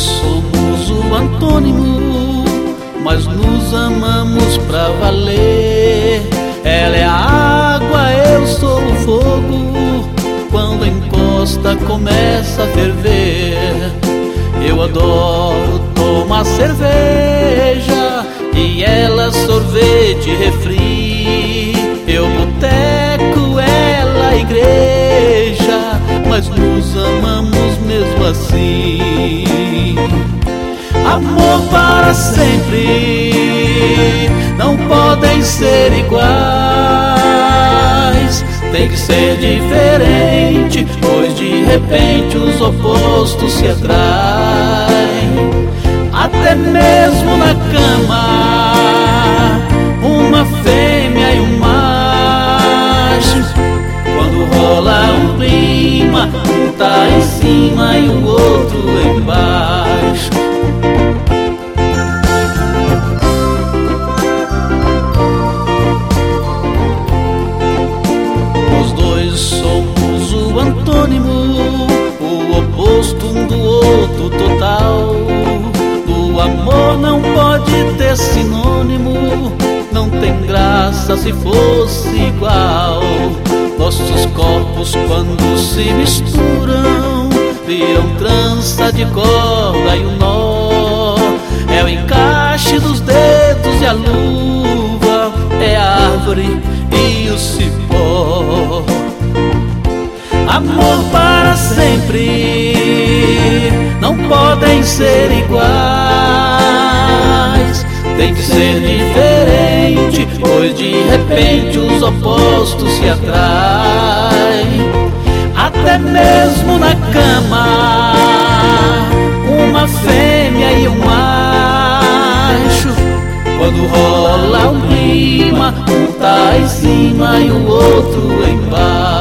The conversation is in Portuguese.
somos o antônimo, mas nos amamos pra valer. Ela é a água, eu sou o fogo. Quando encosta começa a ferver. Eu adoro tomar cerveja e ela sorvete e refri. Eu boteco, ela igreja, mas nos amamos mesmo assim. Amor para sempre, não podem ser iguais. Tem que ser diferente, pois de repente os opostos se atraem. Até mesmo na cama, uma fêmea e um macho. Quando rola um clima, um tá em cima e o outro embaixo. Os dois somos o antônimo, o oposto um do outro total. Do amor não pode ter sinônimo, não tem graça se fosse igual. Nossos corpos quando se misturam viram trança de corda e o nó. É o encaixe dos dedos e a luva, é a árvore e o cipó. Amor para sempre, não podem ser iguais. Tem que ser diferente, pois de repente os opostos se atraem. Até mesmo na cama, uma fêmea e um macho. Quando rola um clima, um tá em cima e o outro embaixo.